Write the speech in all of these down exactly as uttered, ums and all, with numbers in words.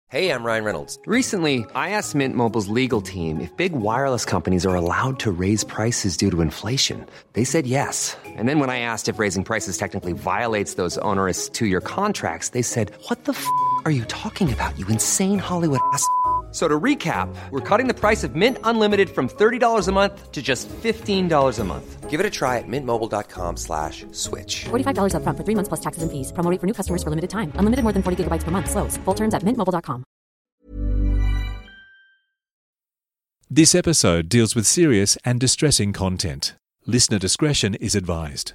Hey, I'm Ryan Reynolds. Recently, I asked Mint Mobile's legal team if big wireless companies are allowed to raise prices due to inflation. They said yes. And then when I asked if raising prices technically violates those onerous two-year contracts, they said, what the f*** are you talking about, you insane Hollywood ass f- So to recap, we're cutting the price of Mint Unlimited from thirty dollars a month to just fifteen dollars a month. Give it a try at mintmobile.com slash switch. forty-five dollars up front for three months plus taxes and fees. Promo rate for new customers for limited time. Unlimited more than forty gigabytes per month. Slows full terms at mint mobile dot com. This episode deals with serious and distressing content. Listener discretion is advised.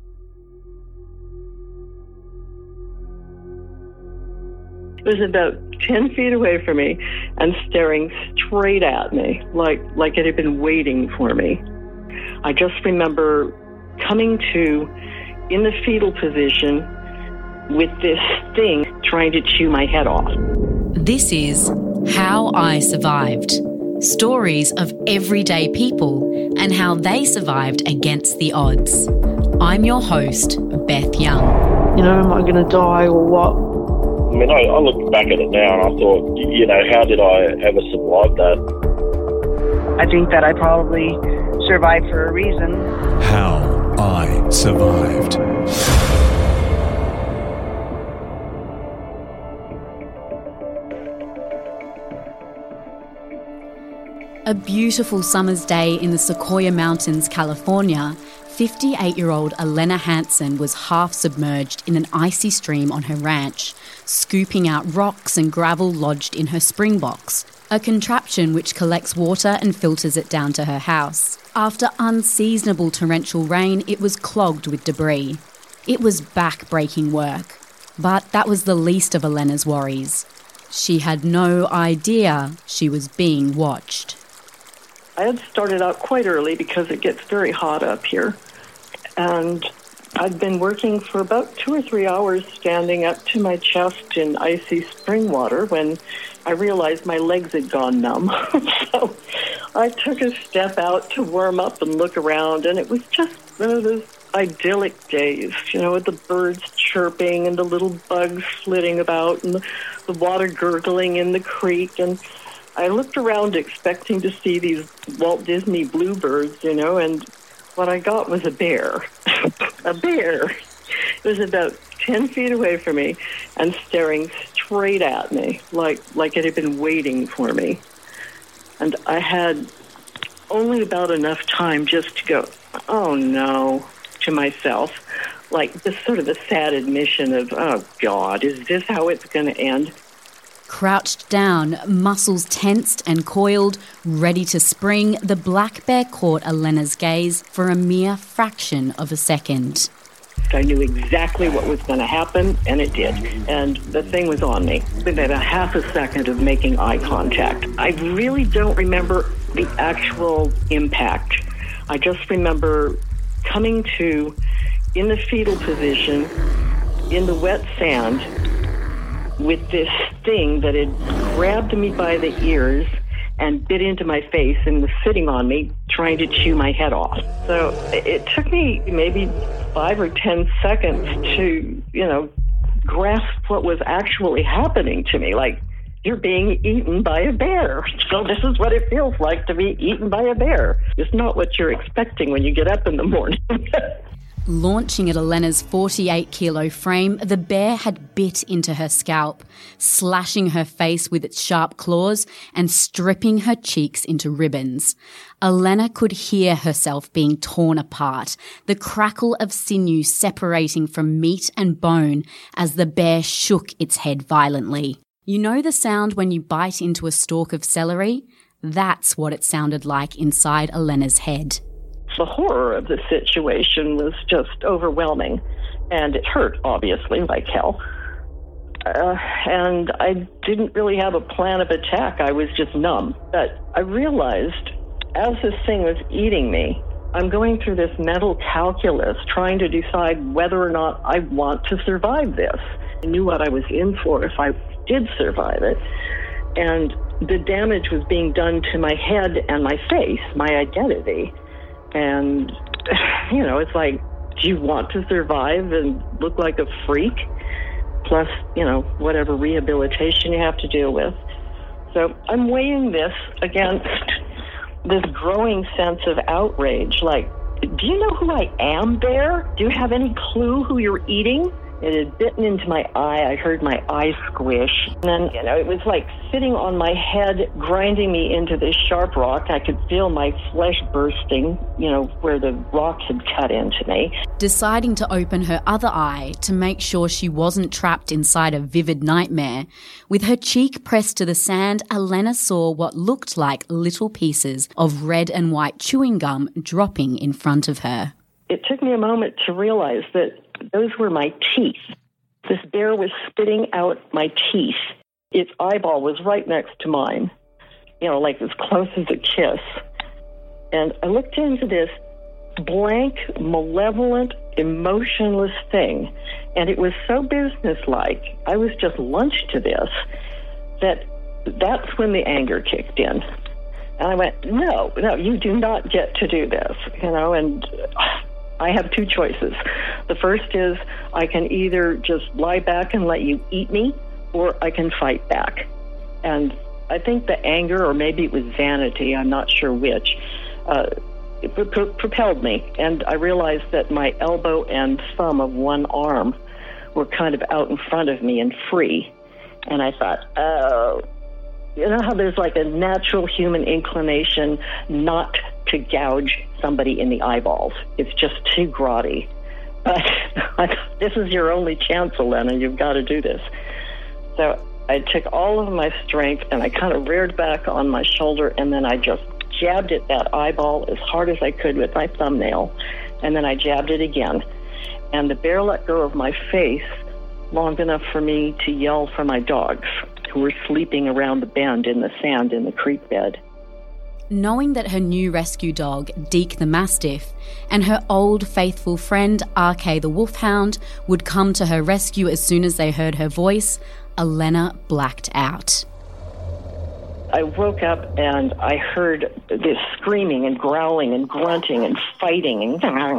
It was about ten feet away from me and staring straight at me, like, like it had been waiting for me. I just remember coming to in the fetal position with this thing trying to chew my head off. This is How I Survived. Stories of everyday people and how they survived against the odds. I'm your host, Beth Young. You know, am I going to die or what? I mean, I, I look back at it now and I thought, you know, how did I ever survive that? I think that I probably survived for a reason. How I Survived. A beautiful summer's day in the Sequoia Mountains, California, fifty-eight-year-old Elena Hansen was half submerged in an icy stream on her ranch, scooping out rocks and gravel lodged in her spring box, a contraption which collects water and filters it down to her house. After unseasonable torrential rain, it was clogged with debris. It was back-breaking work, but that was the least of Elena's worries. She had no idea she was being watched. I had started out quite early because it gets very hot up here. And I'd been working for about two or three hours standing up to my chest in icy spring water when I realized my legs had gone numb. So I took a step out to warm up and look around, and it was just one of those idyllic days, you know, with the birds chirping and the little bugs flitting about and the, the water gurgling in the creek. And I looked around expecting to see these Walt Disney bluebirds, you know, and what I got was a bear. A bear. It was about ten feet away from me and staring straight at me, like, like it had been waiting for me. And I had only about enough time just to go, oh no, to myself, like this sort of a sad admission of, oh God, is this how it's going to end? Crouched down, muscles tensed and coiled, ready to spring, the black bear caught Elena's gaze for a mere fraction of a second. I knew exactly what was going to happen, and it did. And the thing was on me within a half a second of making eye contact. I really don't remember the actual impact. I just remember coming to in the fetal position in the wet sand with this thing that had grabbed me by the ears and bit into my face and was sitting on me, trying to chew my head off. So it took me maybe five or ten seconds to, you know, grasp what was actually happening to me. Like, you're being eaten by a bear. So this is what it feels like to be eaten by a bear. It's not what you're expecting when you get up in the morning. Launching at Elena's forty-eight kilo frame, the bear had bit into her scalp, slashing her face with its sharp claws and stripping her cheeks into ribbons. Elena could hear herself being torn apart, the crackle of sinew separating from meat and bone as the bear shook its head violently. You know the sound when you bite into a stalk of celery? That's what it sounded like inside Elena's head. The horror of the situation was just overwhelming, and it hurt, obviously, like hell. Uh, and I didn't really have a plan of attack. I was just numb. But I realized, as this thing was eating me, I'm going through this mental calculus trying to decide whether or not I want to survive this. I knew what I was in for if I did survive it. And the damage was being done to my head and my face, my identity. And, you know, it's like, do you want to survive and look like a freak? plus, you know, whatever rehabilitation you have to deal with. So I'm weighing this against this growing sense of outrage, like, do you know who I am, bear? Do you have any clue who you're eating? It had bitten into my eye. I heard my eye squish. And then, you know, it was like sitting on my head, grinding me into this sharp rock. I could feel my flesh bursting, you know, where the rock had cut into me. Deciding to open her other eye to make sure she wasn't trapped inside a vivid nightmare, with her cheek pressed to the sand, Elena saw what looked like little pieces of red and white chewing gum dropping in front of her. It took me a moment to realize that those were my teeth. This bear was spitting out my teeth. Its eyeball was right next to mine, you know, like as close as a kiss. And I looked into this blank, malevolent, emotionless thing, and it was so businesslike. I was just lunch to this, that that's when the anger kicked in. And I went, no, no, you do not get to do this, you know, and I have two choices. The first is I can either just lie back and let you eat me, or I can fight back. And I think the anger, or maybe it was vanity, I'm not sure which, uh, it pro- pro- propelled me. And I realized that my elbow and thumb of one arm were kind of out in front of me and free. And I thought, oh, you know how there's like a natural human inclination not to gouge somebody in the eyeballs. It's just too grotty. But this is your only chance, Elena. You've got to do this. So I took all of my strength and I kind of reared back on my shoulder, and then I just jabbed at that eyeball as hard as I could with my thumbnail. And then I jabbed it again. And the bear let go of my face long enough for me to yell for my dogs, who were sleeping around the bend in the sand in the creek bed. Knowing that her new rescue dog, Deke the Mastiff, and her old faithful friend, R K the Wolfhound, would come to her rescue as soon as they heard her voice, Elena blacked out. I woke up and I heard this screaming and growling and grunting and fighting and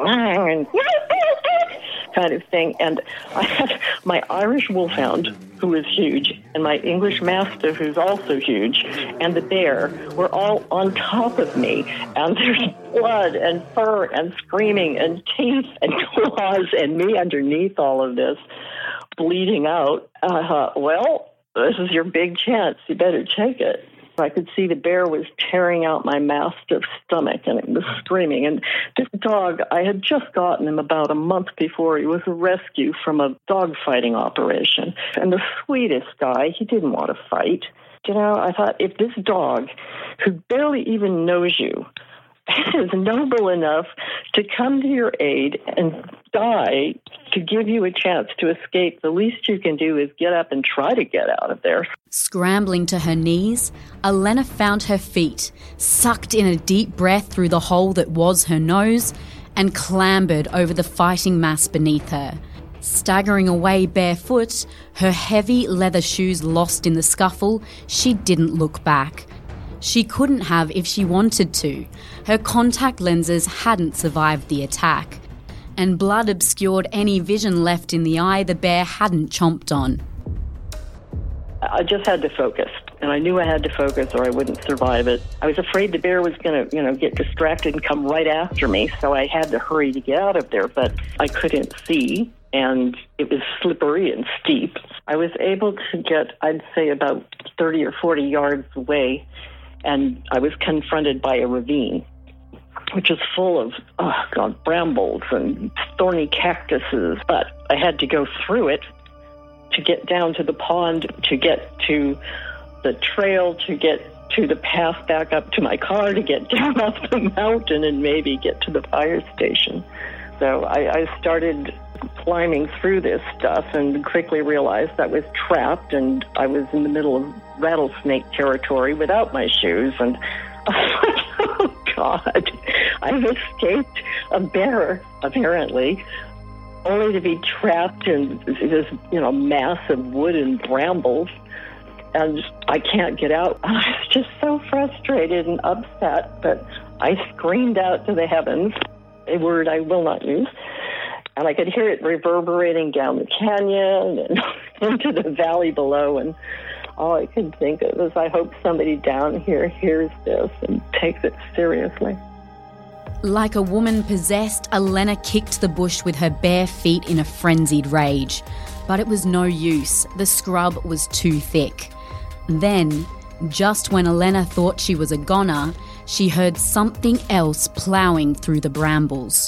kind of thing. And I had my Irish Wolfhound, who is huge, and my English Mastiff, who's also huge, and the bear were all on top of me. And there's blood and fur and screaming and teeth and claws and me underneath all of this, bleeding out. I thought, well, this is your big chance. You better take it. I could see the bear was tearing out my Mastiff's stomach, and it was screaming. And this dog, I had just gotten him about a month before. He was a rescue from a dog fighting operation. And the sweetest guy, he didn't want to fight. You know, I thought, if this dog, who barely even knows you, is noble enough to come to your aid and die to give you a chance to escape, the least you can do is get up and try to get out of there. Scrambling to her knees, Elena found her feet, sucked in a deep breath through the hole that was her nose, and clambered over the fighting mass beneath her. Staggering away barefoot, her heavy leather shoes lost in the scuffle, she didn't look back. She couldn't have if she wanted to. Her contact lenses hadn't survived the attack, and blood obscured any vision left in the eye the bear hadn't chomped on. I just had to focus, and I knew I had to focus or I wouldn't survive it. I was afraid the bear was going to, you know, get distracted and come right after me, so I had to hurry to get out of there, but I couldn't see, and it was slippery and steep. I was able to get, I'd say, about thirty or forty yards away, and I was confronted by a ravine, which is full of, oh God, brambles and thorny cactuses. But I had to go through it to get down to the pond, to get to the trail, to get to the path back up to my car, to get down off the mountain and maybe get to the fire station. So I, I started climbing through this stuff and quickly realized I was trapped and I was in the middle of rattlesnake territory without my shoes. And I was like, oh God, I've escaped a bear, apparently, only to be trapped in this, you know, mass of wood and brambles. And I can't get out. I was just so frustrated and upset that I screamed out to the heavens, a word I will not use. And I could hear it reverberating down the canyon. And into the valley below, and all I could think of was, I hope somebody down here hears this and takes it seriously. Like a woman possessed, Elena kicked the bush with her bare feet in a frenzied rage. But it was no use. The scrub was too thick. Then, just when Elena thought she was a goner, she heard something else ploughing through the brambles.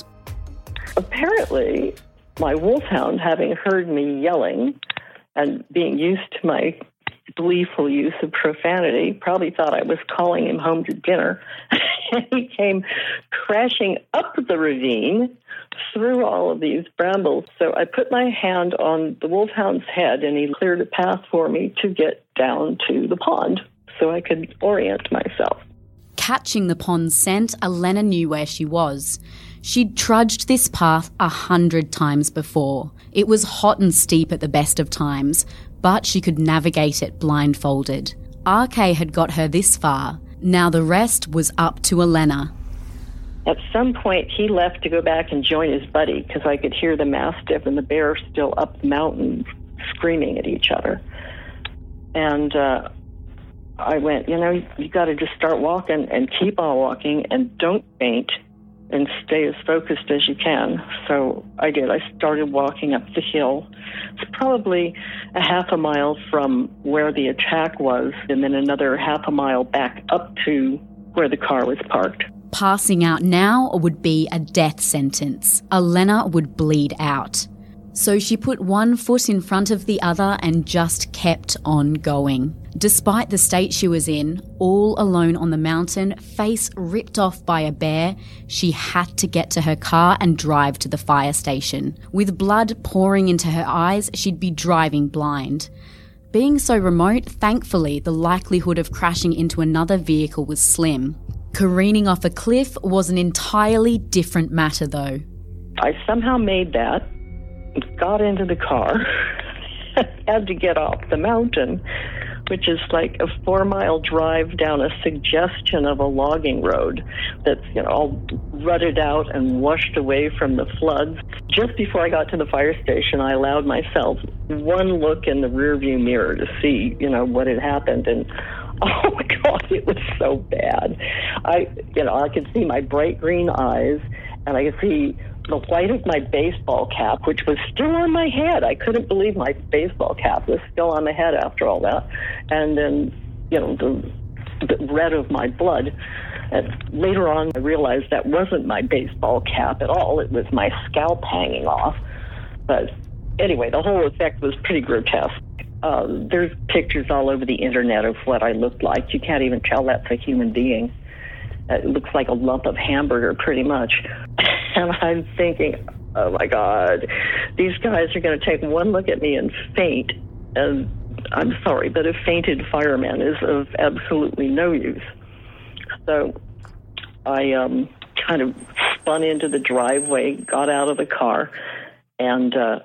Apparently, my wolfhound, having heard me yelling and being used to my gleeful use of profanity, probably thought I was calling him home to dinner. He came crashing up the ravine through all of these brambles. So I put my hand on the wolfhound's head, and he cleared a path for me to get down to the pond so I could orient myself. Catching the pond's scent, Elena knew where she was. She'd trudged this path a hundred times before. It was hot and steep at the best of times, but she could navigate it blindfolded. R K had got her this far. Now the rest was up to Elena. At some point, he left to go back and join his buddy, because I could hear the mastiff and the bear still up the mountain screaming at each other. And uh, I went, you know, you, you got to just start walking and keep on walking and don't faint and stay as focused as you can. So I did. I started walking up the hill. It's probably a half a mile from where the attack was, and then another half a mile back up to where the car was parked. Passing out now would be a death sentence. Elena would bleed out. So she put one foot in front of the other and just kept on going. Despite the state she was in, all alone on the mountain, face ripped off by a bear, she had to get to her car and drive to the fire station. With blood pouring into her eyes, she'd be driving blind. Being so remote, thankfully, the likelihood of crashing into another vehicle was slim. Careening off a cliff was an entirely different matter, though. I somehow made that, got into the car, had to get off the mountain, which is like a four-mile drive down a suggestion of a logging road that's, you know, all rutted out and washed away from the floods. Just before I got to the fire station, I allowed myself one look in the rearview mirror to see, you know, what had happened, and oh my God, it was so bad. I, you know, I could see my bright green eyes, and I could see the white of my baseball cap, which was still on my head. I couldn't believe my baseball cap was still on my head after all that. And then, you know, the, the red of my blood. And later on, I realized that wasn't my baseball cap at all. It was my scalp hanging off. But anyway, the whole effect was pretty grotesque. Uh, there's pictures all over the internet of what I looked like. You can't even tell that's a human being. It looks like a lump of hamburger, pretty much. And I'm thinking, oh my God, these guys are going to take one look at me and faint. And I'm sorry, but a fainted fireman is of absolutely no use. So I um, kind of spun into the driveway, got out of the car, and uh,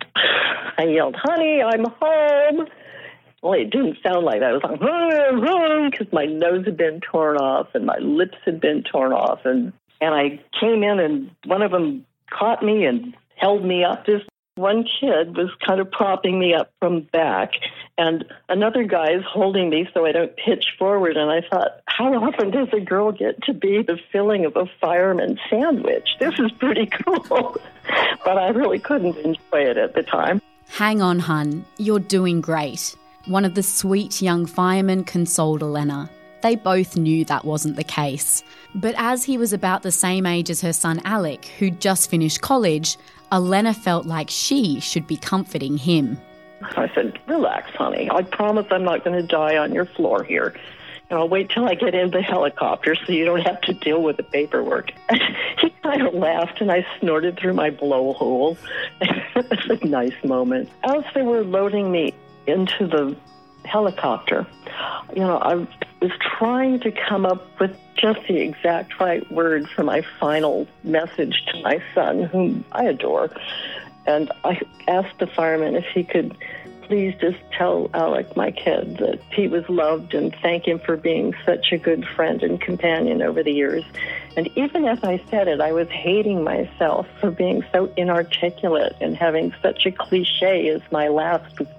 I yelled, "Honey, I'm home." Well, it didn't sound like that. It was like, "Home, home," because my nose had been torn off and my lips had been torn off. And, and I came in, and one of them caught me and held me up. This one kid was kind of propping me up from back, and another guy is holding me so I don't pitch forward. And I thought, how often does a girl get to be the filling of a fireman's sandwich? This is pretty cool. But I really couldn't enjoy it at the time. Hang on, hun. You're doing great. One of the sweet young firemen consoled Elena. They both knew that wasn't the case. But as he was about the same age as her son Alec, who'd just finished college, Elena felt like she should be comforting him. I said, "Relax, honey. I promise I'm not going to die on your floor here. And I'll wait till I get in the helicopter so you don't have to deal with the paperwork." He kind of laughed, and I snorted through my blowhole. It was a nice moment. As they were loading me into the helicopter, you know, I was trying to come up with just the exact right words for my final message to my son, whom I adore. And I asked the fireman if he could please just tell Alec, my kid, that he was loved and thank him for being such a good friend and companion over the years. And even as I said it, I was hating myself for being so inarticulate and having such a cliche as my last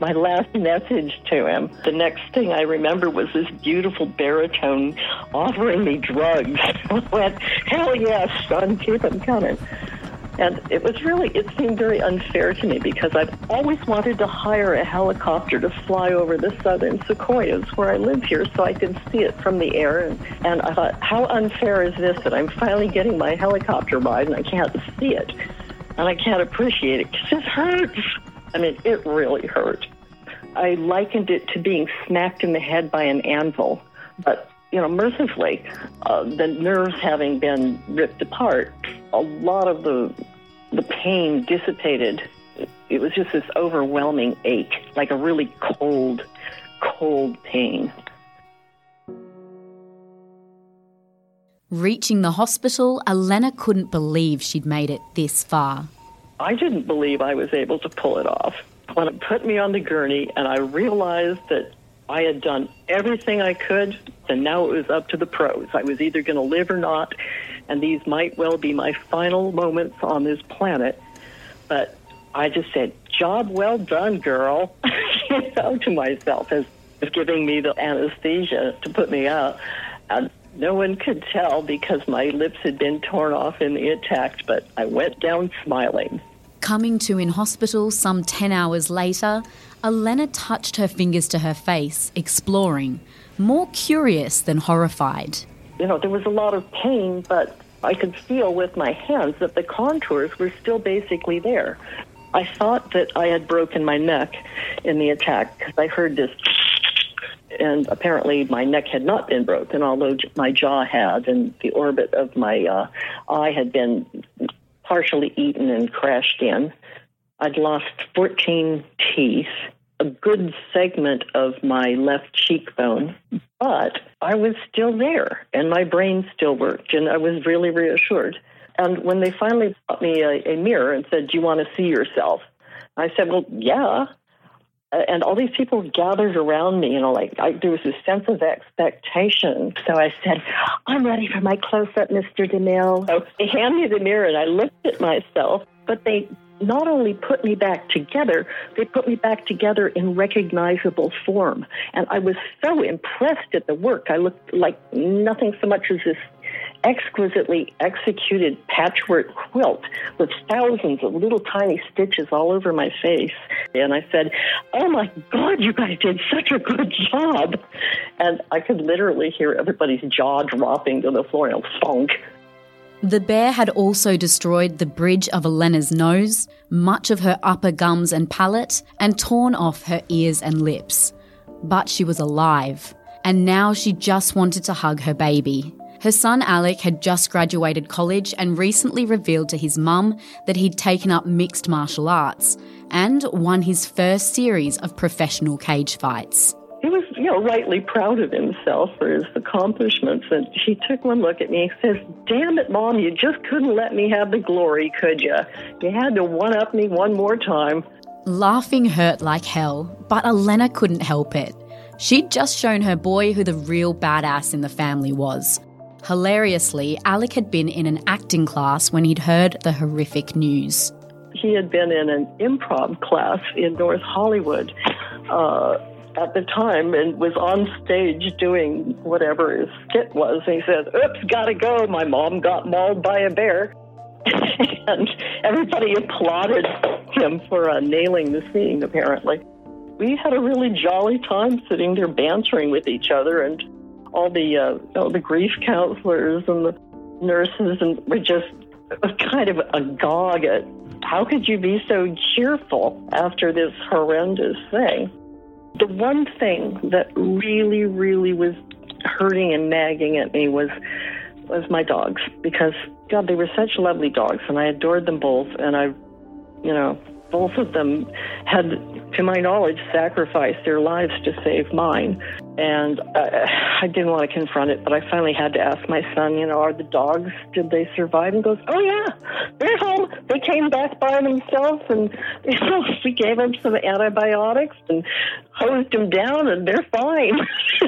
my last message to him. The next thing I remember was this beautiful baritone offering me drugs. I went, hell yes, son, keep them coming. And it was really, it seemed very unfair to me because I've always wanted to hire a helicopter to fly over the southern sequoias where I live here so I could see it from the air. And, and I thought, how unfair is this that I'm finally getting my helicopter ride and I can't see it and I can't appreciate it because it hurts. I mean, it really hurt. I likened it to being smacked in the head by an anvil, but you know, mercifully, uh, the nerves having been ripped apart, a lot of the the pain dissipated. It was just this overwhelming ache, like a really cold, cold pain. Reaching the hospital, Elena couldn't believe she'd made it this far. I didn't believe I was able to pull it off. When it put me on the gurney and I realized that I had done everything I could, and now it was up to the pros. I was either going to live or not, and these might well be my final moments on this planet. But I just said, job well done, girl, you know, to myself, as giving me the anesthesia to put me out. And no one could tell because my lips had been torn off in the attack, but I went down smiling. Coming to in hospital some ten hours later, Elena touched her fingers to her face, exploring, more curious than horrified. You know, there was a lot of pain, but I could feel with my hands that the contours were still basically there. I thought that I had broken my neck in the attack because I heard this, and apparently my neck had not been broken, although my jaw had, and the orbit of my uh, eye had been partially eaten and crashed in. I'd lost fourteen teeth, a good segment of my left cheekbone, but I was still there, and my brain still worked, and I was really reassured. And when they finally brought me a, a mirror and said, do you want to see yourself? I said, well, yeah. And all these people gathered around me, you know, like I, there was this sense of expectation. So I said, I'm ready for my close-up, Mister DeMille. So they handed me the mirror, and I looked at myself, but they not only put me back together, they put me back together in recognizable form. And I was so impressed at the work. I looked like nothing so much as this exquisitely executed patchwork quilt with thousands of little tiny stitches all over my face. And I said, oh my God, you guys did such a good job. And I could literally hear everybody's jaw dropping to the floor, and thunk. The bear had also destroyed the bridge of Elena's nose, much of her upper gums and palate, and torn off her ears and lips. But she was alive, and now she just wanted to hug her baby. Her son Alec had just graduated college and recently revealed to his mum that he'd taken up mixed martial arts and won his first series of professional cage fights. He was, you know, rightly proud of himself for his accomplishments, and he took one look at me and says, damn it, Mom, you just couldn't let me have the glory, could you? You had to one-up me one more time. Laughing hurt like hell, but Elena couldn't help it. She'd just shown her boy who the real badass in the family was. Hilariously, Alec had been in an acting class when he'd heard the horrific news. He had been in an improv class in North Hollywood uh, at the time and was on stage doing whatever his skit was. And he said, oops, gotta go. My mom got mauled by a bear. And everybody applauded him for uh, nailing the scene, apparently. We had a really jolly time sitting there bantering with each other, and all the uh, you know, the grief counselors and the nurses and were just kind of agog at how could you be so cheerful after this horrendous thing. The one thing that really, really was hurting and nagging at me was was my dogs, because, God, they were such lovely dogs, and I adored them both, and I, you know, both of them had, to my knowledge, sacrificed their lives to save mine. And uh, I didn't want to confront it, but I finally had to ask my son, you know, are the dogs, did they survive? And he goes, oh, yeah, they're home. They came back by themselves, and, you know, we gave them some antibiotics and hosed them down, and they're fine.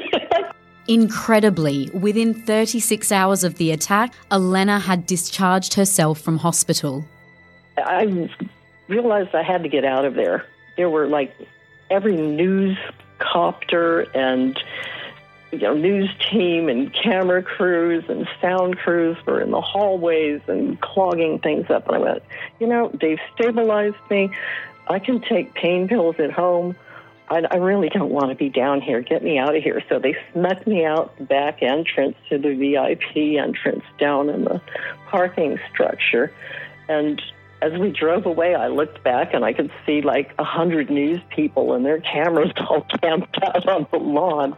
Incredibly, within thirty-six hours of the attack, Elena had discharged herself from hospital. I realized I had to get out of there. There were like every news copter and you know, news team and camera crews and sound crews were in the hallways and clogging things up. And I went, you know, they've stabilized me. I can take pain pills at home. I, I really don't want to be down here. Get me out of here. So they snuck me out the back entrance to the V I P entrance down in the parking structure. And as we drove away, I looked back and I could see like a hundred news people and their cameras all camped out on the lawn.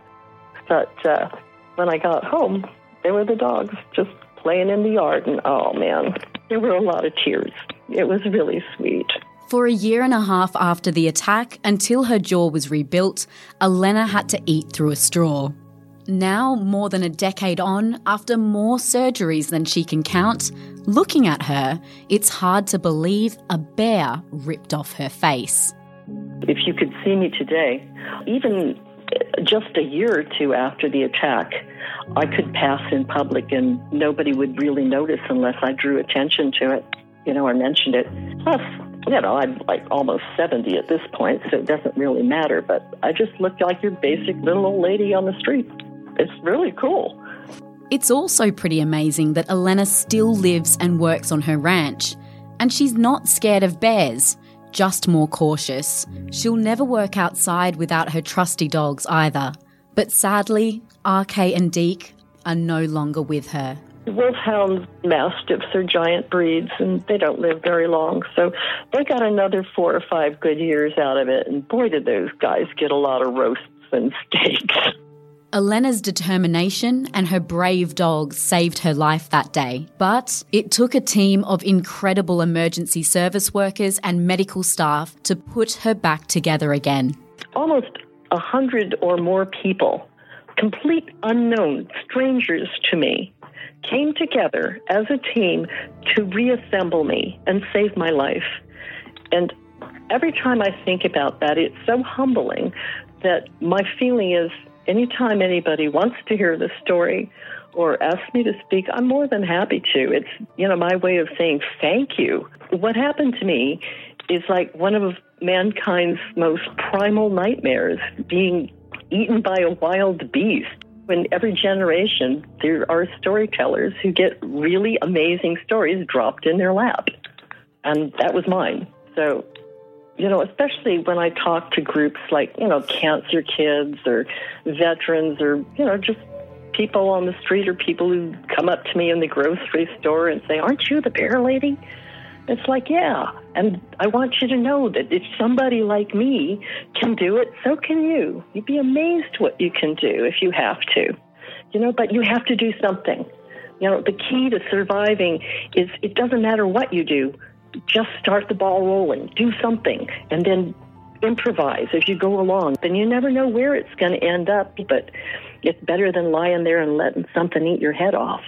But uh, when I got home, there were the dogs just playing in the yard. And oh, man, there were a lot of tears. It was really sweet. For a year and a half after the attack, until her jaw was rebuilt, Elena had to eat through a straw. Now, more than a decade on, after more surgeries than she can count, looking at her, it's hard to believe a bear ripped off her face. If you could see me today, even just a year or two after the attack, I could pass in public and nobody would really notice unless I drew attention to it, you know, or mentioned it. Plus, you know, I'm like almost seventy at this point, so it doesn't really matter, but I just look like your basic little old lady on the street. It's really cool. It's also pretty amazing that Elena still lives and works on her ranch, and she's not scared of bears, just more cautious. She'll never work outside without her trusty dogs either. But sadly, R K and Deke are no longer with her. Wolfhound mastiffs are giant breeds, and they don't live very long. So they got another four or five good years out of it, and boy, did those guys get a lot of roasts and steaks. Elena's determination and her brave dogs saved her life that day. But it took a team of incredible emergency service workers and medical staff to put her back together again. Almost a hundred or more people, complete unknown strangers to me, came together as a team to reassemble me and save my life. And every time I think about that, it's so humbling that my feeling is anytime anybody wants to hear the story or asks me to speak, I'm more than happy to. It's, you know, my way of saying thank you. What happened to me is like one of mankind's most primal nightmares, being eaten by a wild beast. In every generation, there are storytellers who get really amazing stories dropped in their lap. And that was mine. So, you know, especially when I talk to groups like, you know, cancer kids or veterans or, you know, just people on the street or people who come up to me in the grocery store and say, aren't you the bear lady? It's like, yeah. And I want you to know that if somebody like me can do it, so can you. You'd be amazed what you can do if you have to. You know, but you have to do something. You know, the key to surviving is it doesn't matter what you do. Just start the ball rolling. Do something. And then improvise as you go along. Then you never know where it's going to end up, but it's better than lying there and letting something eat your head off.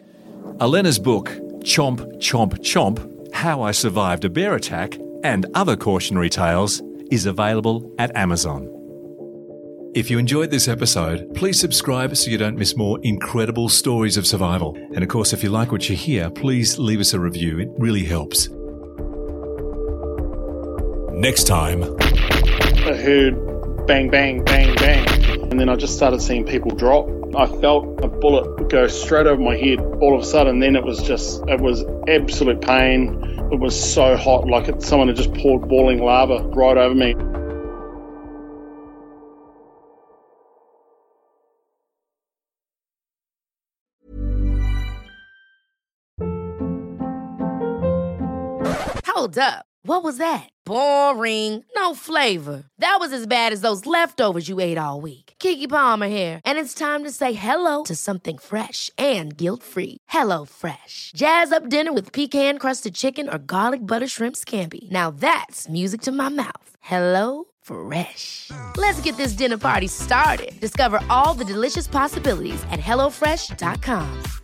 Elena's book, Chomp, Chomp, Chomp, How I Survived a Bear Attack and Other Cautionary Tales, is available at Amazon. If you enjoyed this episode, please subscribe so you don't miss more incredible stories of survival. And of course, if you like what you hear, please leave us a review. It really helps. Next time. I heard bang, bang, bang, bang. And then I just started seeing people drop. I felt a bullet go straight over my head all of a sudden. Then it was just, it was absolute pain. It was so hot, like it, someone had just poured boiling lava right over me. Hold up. What was that? Boring. No flavor. That was as bad as those leftovers you ate all week. Keke Palmer here. And it's time to say hello to something fresh and guilt-free. Hello Fresh. Jazz up dinner with pecan-crusted chicken or garlic butter shrimp scampi. Now that's music to my mouth. Hello Fresh. Let's get this dinner party started. Discover all the delicious possibilities at hello fresh dot com.